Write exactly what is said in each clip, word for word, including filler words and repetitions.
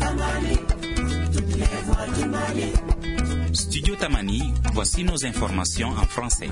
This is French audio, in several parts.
Studio Tamani, voici nos informations en français.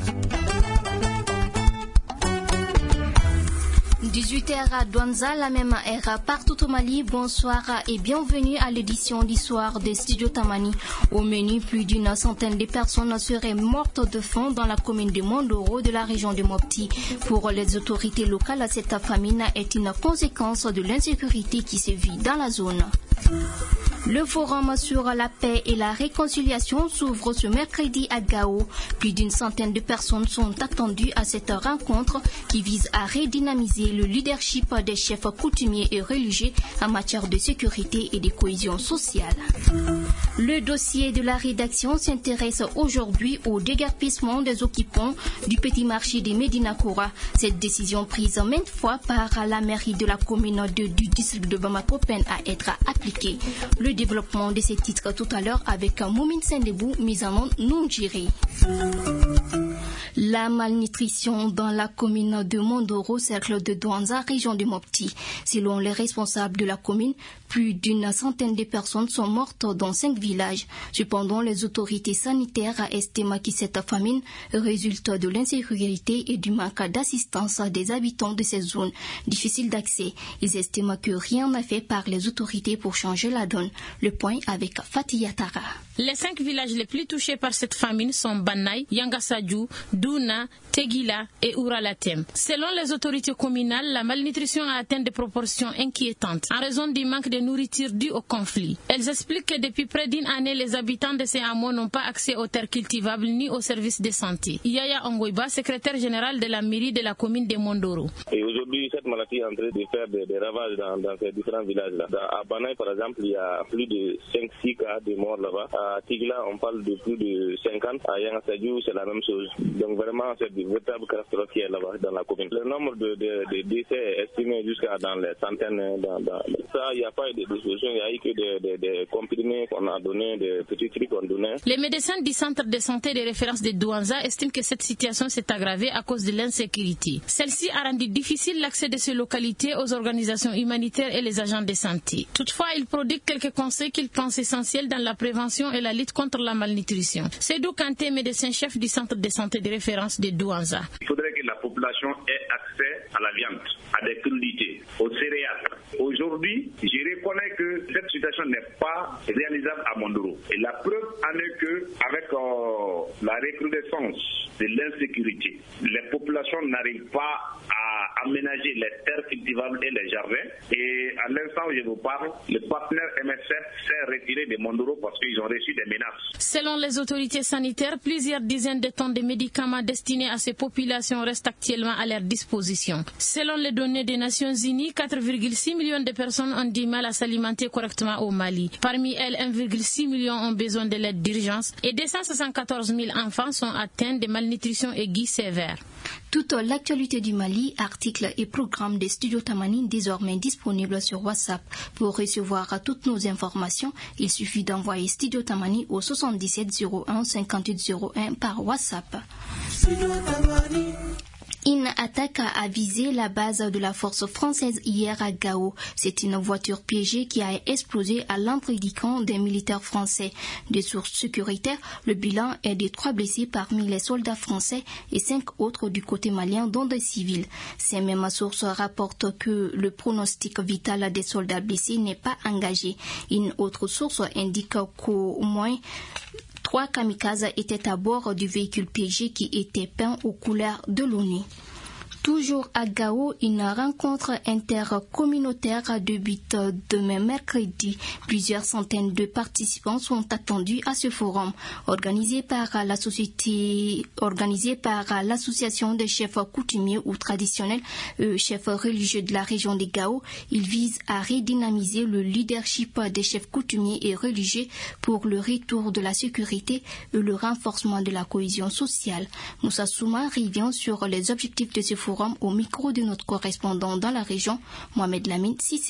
dix-huit heures à Douanza, la même heure partout au Mali. Bonsoir et bienvenue à l'édition du soir de Studio Tamani. Au menu, plus d'une centaine de personnes seraient mortes de faim dans la commune de Mondoro de la région de Mopti. Pour les autorités locales, cette famine est une conséquence de l'insécurité qui se vit dans la zone. Le forum sur la paix et la réconciliation s'ouvre ce mercredi à Gao. Plus d'une centaine de personnes sont attendues à cette rencontre qui vise à redynamiser le leadership des chefs coutumiers et religieux en matière de sécurité et de cohésion sociale. Le dossier de la rédaction s'intéresse aujourd'hui au déguerpissement des occupants du petit marché de Médina Koura. Cette décision prise maintes fois par la mairie de la commune de, du district de Bamako peine à être appliquée. Le développement de ces titres tout à l'heure avec Moumine Sendebou, mise en onde Nounjiri. La malnutrition dans la commune de Mondoro, cercle de Douanza, région de Mopti. Selon les responsables de la commune, plus d'une centaine de personnes sont mortes dans cinq villages. Cependant, les autorités sanitaires estiment que cette famine résulte de l'insécurité et du manque d'assistance des habitants de ces zones difficiles d'accès. Ils estiment que rien n'a fait par les autorités pour changer la donne. Le point avec Fatih Yatara. Les cinq villages les plus touchés par cette famine sont Banay, Yangasadjou, Douna, Tegila et Ouralatem. Selon les autorités communales, la malnutrition a atteint des proportions inquiétantes en raison du manque de nourriture dû au conflit. Elles expliquent que depuis près d'une année, les habitants de ces hameaux n'ont pas accès aux terres cultivables ni aux services de santé. Yaya Ongoiba, secrétaire général de la mairie de la commune de Mondoro. Et aujourd'hui, cette maladie est en train de faire des, des ravages dans, dans ces différents villages-là. À Banay, par exemple, il y a plus de cinq six cas de morts là-bas. À Tigla, on parle de plus de cinquante. À Yangasadjou, c'est la même chose. Donc vraiment, c'est une véritable catastrophe qui est là-bas dans la commune. Le nombre de, de, de décès est estimé jusqu'à dans les centaines. Dans, dans... Ça, il n'y a pas eu de disposition, il n'y a eu que des de, de comprimés qu'on a donné, des petits trucs qu'on donnait. Les médecins du centre de santé de référence de Douanza estiment que cette situation s'est aggravée à cause de l'insécurité. Celle-ci a rendu difficile l'accès de ces localités aux organisations humanitaires et les agents de santé. Toutefois, ils prodiguent quelques conseils qu'ils pensent essentiels dans la prévention et la lutte contre la malnutrition. Sedou Kanté, médecin-chef du centre de santé de référence de Douanza. Il faudrait que la population ait accès à la viande, à des crudités, aux céréales. Aujourd'hui, je reconnais que cette situation n'est pas réalisable à Mondoro. Et la preuve en est que, avec euh, la recrudescence de l'insécurité, les populations n'arrivent pas à aménager les terres cultivables et les jardins. Et à l'instant où je vous parle, le partenaire M S F s'est retiré de Mondoro parce qu'ils ont reçu des menaces. Selon les autorités sanitaires, plusieurs dizaines de tonnes de médicaments destinés à ces populations restent actuellement à leur disposition. Selon les données des Nations Unies, quatre virgule six millions de personnes ont du mal à s'alimenter correctement au Mali. Parmi elles, un virgule six million ont besoin de l'aide d'urgence et deux cent soixante-quatorze mille enfants sont atteints de malnutrition aiguë sévère. Toute l'actualité du Mali, articles et programmes des Studios Tamani désormais disponibles sur WhatsApp. Pour recevoir toutes nos informations, il suffit d'envoyer Studio Tamani au soixante-dix-sept zéro un cinquante-huit zéro un par WhatsApp. Une attaque a visé la base de la force française hier à Gao. C'est une voiture piégée qui a explosé à l'entrée du camp des militaires français. Des sources sécuritaires, le bilan est de trois blessés parmi les soldats français et cinq autres du côté malien, dont des civils. Ces mêmes sources rapportent que le pronostic vital des soldats blessés n'est pas engagé. Une autre source indique qu'au moins trois kamikazes étaient à bord du véhicule piégé qui était peint aux couleurs de l'ONU. Toujours à Gao, une rencontre intercommunautaire débute demain mercredi. Plusieurs centaines de participants sont attendus à ce forum. Organisé par la société, organisé par l'association des chefs coutumiers ou traditionnels, euh, chefs religieux de la région de Gao, il vise à redynamiser le leadership des chefs coutumiers et religieux pour le retour de la sécurité et le renforcement de la cohésion sociale. Moussa Souma revient sur les objectifs de ce forum au micro de notre correspondant dans la région, Mohamed Lamine Sissé.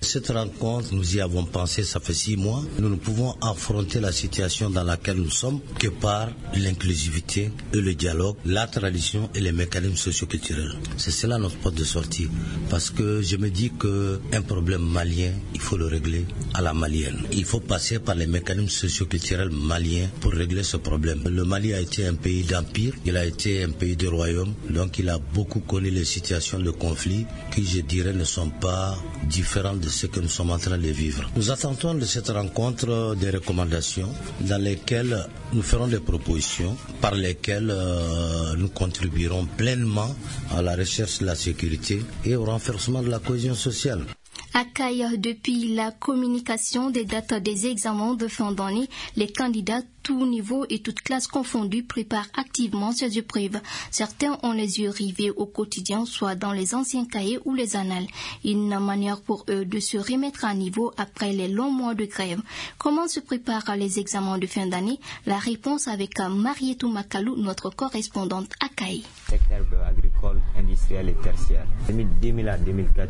Cette rencontre, nous y avons pensé, ça fait six mois. Nous ne pouvons affronter la situation dans laquelle nous sommes que par l'inclusivité et le dialogue, la tradition et les mécanismes socioculturels. C'est cela notre porte de sortie. Parce que je me dis qu'un problème malien, il faut le régler à la malienne. Il faut passer par les mécanismes socioculturels maliens pour régler ce problème. Le Mali a été un pays d'empire, il a été un pays de royaume, donc il a beaucoup connu les situations de conflit qui, je dirais, ne sont pas différentes de ce que nous sommes en train de vivre. Nous attendons de cette rencontre des recommandations dans lesquelles nous ferons des propositions par lesquelles euh, nous contribuerons pleinement à la recherche de la sécurité et au renforcement de la cohésion sociale. À Caille, depuis la communication des dates des examens de fin d'année, les candidats tout niveau et toutes classes confondues préparent activement ces épreuves. Certains ont les yeux rivés au quotidien, soit dans les anciens cahiers ou les annales. Une manière pour eux de se remettre à niveau après les longs mois de grève. Comment se préparent les examens de fin d'année? La réponse avec Marietou Makalou, notre correspondante à Caille. Secteur agricole, industriel et tertiaire. deux mille à deux mille quatre,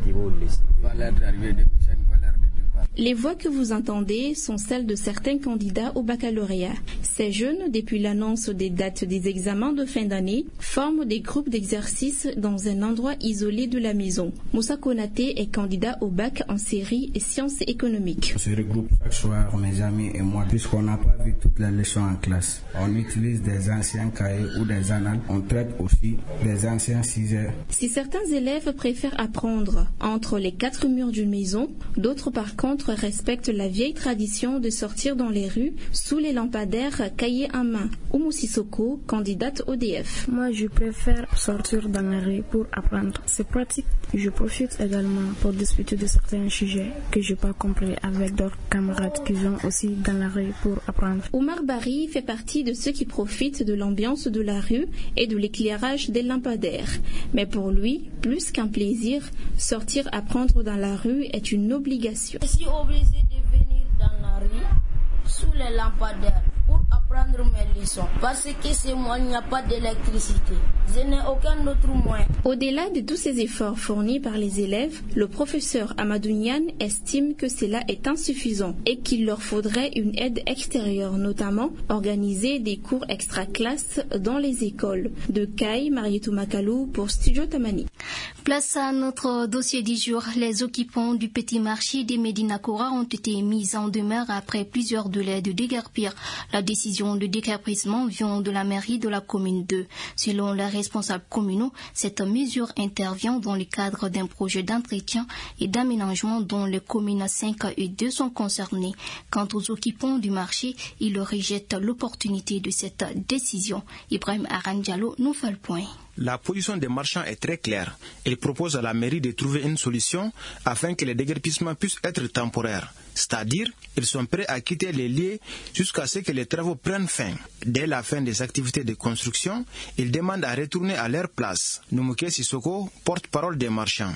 les voix que vous entendez sont celles de certains candidats au baccalauréat. Ces jeunes, depuis l'annonce des dates des examens de fin d'année, forment des groupes d'exercice dans un endroit isolé de la maison. Moussa Konaté est candidat au bac en série et sciences économiques. On se regroupe chaque soir, mes amis et moi, puisqu'on n'a pas vu toutes les leçons en classe. On utilise des anciens cahiers ou des annales. On traite aussi des anciens sixièmes. Si certains élèves préfèrent apprendre entre les quatre murs d'une maison, d'autres par contre respectent la vieille tradition de sortir dans les rues sous les lampadaires cahiers en main. Oumou Sissoko, candidate O D F. Moi, je préfère sortir dans la rue pour apprendre. C'est pratique. Je profite également pour discuter de certains sujets que je n'ai pas compris avec d'autres camarades qui vont aussi dans la rue pour apprendre. Omar Bari fait partie de ceux qui profitent de l'ambiance de la rue et de l'éclairage des lampadaires. Mais pour lui, plus qu'un plaisir, sortir apprendre dans la rue est une obligation. Je suis obligé de venir dans la rue sous les lampadaires pour apprendre mes leçons. Parce que chez moi, il n'y a pas d'électricité. Je n'ai aucun autre moyen. Au-delà de tous ces efforts fournis par les élèves, le professeur Amadou Niane estime que cela est insuffisant et qu'il leur faudrait une aide extérieure, notamment organiser des cours extra-classes dans les écoles. De Caille, Marietou Makalou pour Studio Tamani. Place à notre dossier du jour. Les occupants du petit marché des Médina Kora ont été mis en demeure après plusieurs délais de déguerpir. La décision de déguerpissement vient de la mairie de la commune deux. Selon les responsables communaux, cette mesure intervient dans le cadre d'un projet d'entretien et d'aménagement dont les communes cinq et deux sont concernées. Quant aux occupants du marché, ils rejettent l'opportunité de cette décision. Ibrahim Arandialo nous fait le point. La position des marchands est très claire. Ils proposent à la mairie de trouver une solution afin que les déguerpissements puissent être temporaires. C'est-à-dire, ils sont prêts à quitter les lieux jusqu'à ce que les travaux prennent fin. Dès la fin des activités de construction, ils demandent à retourner à leur place. Noumouké Sissoko, porte-parole des marchands.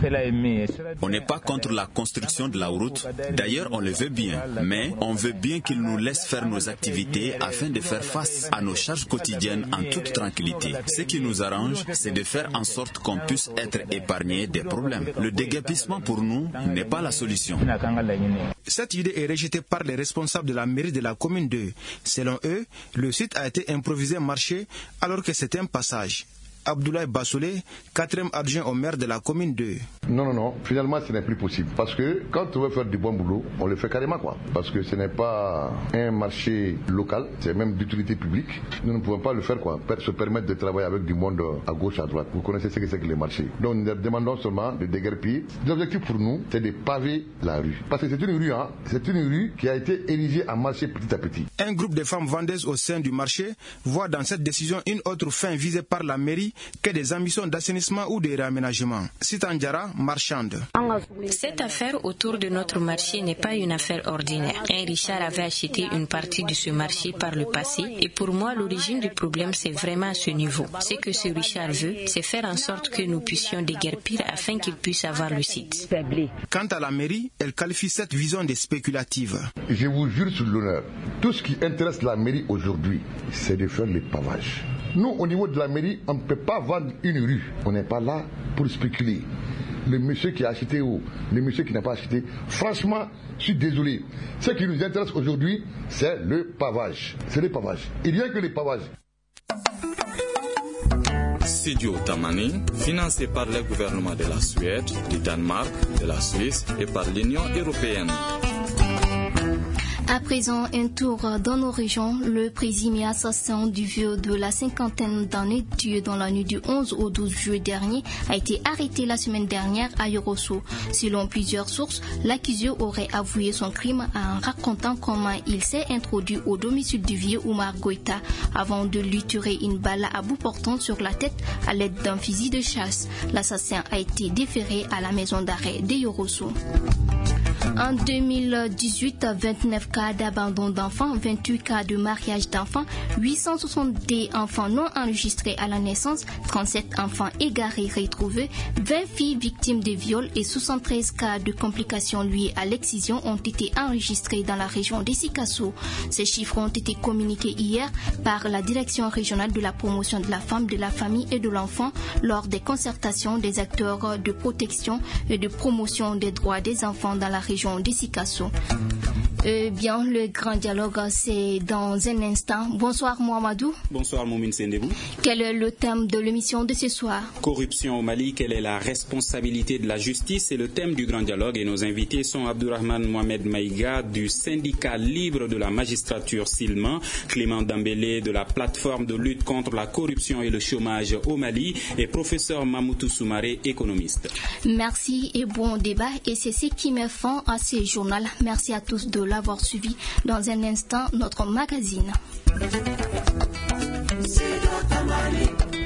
On n'est pas contre la construction de la route. D'ailleurs, on le veut bien. Mais on veut bien qu'ils nous laissent faire nos activités afin de faire face à nos charges quotidiennes en toute tranquillité. Ce qui nous arrange, c'est de faire en sorte qu'on puisse être épargné des problèmes. Le déguerpissement pour nous n'est pas la solution. Cette idée est rejetée par les responsables de la mairie de la commune deux. Selon eux, le site a été improvisé marché alors que c'est un passage. Abdoulaye Bassolé, quatrième adjoint au maire de la commune deux. Non, non, non, finalement ce n'est plus possible. Parce que quand on veut faire du bon boulot, on le fait carrément quoi. Parce que ce n'est pas un marché local, c'est même d'utilité publique. Nous ne pouvons pas le faire quoi, se permettre de travailler avec du monde à gauche, à droite. Vous connaissez ce que c'est que les marchés. Donc nous demandons seulement de déguerpir. L'objectif pour nous, c'est de paver la rue. Parce que c'est une rue, hein, c'est une rue qui a été érigée en marché petit à petit. Un groupe de femmes vendeuses au sein du marché voit dans cette décision une autre fin visée par la mairie que des ambitions d'assainissement ou de réaménagement. Sitandjara, marchande. Cette affaire autour de notre marché n'est pas une affaire ordinaire. Un Richard avait acheté une partie de ce marché par le passé et pour moi l'origine du problème c'est vraiment à ce niveau. Ce que ce Richard veut, c'est faire en sorte que nous puissions déguerpir afin qu'il puisse avoir le site. Quant à la mairie, elle qualifie cette vision de spéculative. Je vous jure sur l'honneur, tout ce qui intéresse la mairie aujourd'hui, c'est de faire les pavages. Nous, au niveau de la mairie, on ne peut pas vendre une rue. On n'est pas là pour spéculer. le monsieur qui a acheté ou le monsieur qui n'a pas acheté. Franchement, je suis désolé. Ce qui nous intéresse aujourd'hui, c'est le pavage. C'est le pavage. Il n'y a que le pavage. Studio Tamani, financé par le gouvernement de la Suède, du Danemark, de la Suisse et par l'Union européenne. À présent, un tour dans nos régions. Le présumé assassin du vieux de la cinquantaine d'années tué dans la nuit du onze au douze juillet dernier a été arrêté la semaine dernière à Yorosso. Selon plusieurs sources, l'accusé aurait avoué son crime en racontant comment il s'est introduit au domicile du vieux Oumar Goïta avant de lui tirer une balle à bout portant sur la tête à l'aide d'un fusil de chasse. L'assassin a été déféré à la maison d'arrêt de Yorosso. En deux mille dix-huit, vingt-neuf cas d'abandon d'enfants, vingt-huit cas de mariage d'enfants, huit cent soixante-dix enfants non enregistrés à la naissance, trente-sept enfants égarés retrouvés, vingt filles victimes de viols et soixante-treize cas de complications liées à l'excision ont été enregistrés dans la région de Sikasso. Ces chiffres ont été communiqués hier par la Direction régionale de la promotion de la femme, de la famille et de l'enfant lors des concertations des acteurs de protection et de promotion des droits des enfants dans la région de Sikasso. Eh bien, le grand dialogue, c'est dans un instant. Bonsoir Mohamedou. Bonsoir Moumine Sendebou. Quel est le thème de l'émission de ce soir? Corruption au Mali, quelle est la responsabilité de la justice? C'est le thème du grand dialogue et nos invités sont Abdourahmane Mohamed Maïga du syndicat libre de la magistrature Silman, Clément Dambélé de la plateforme de lutte contre la corruption et le chômage au Mali et professeur Mamoutou Soumaré, économiste. Merci et bon débat et c'est ce qui met fin à ce journal. Merci à tous de l'avoir suivi. Dans un instant, notre magazine.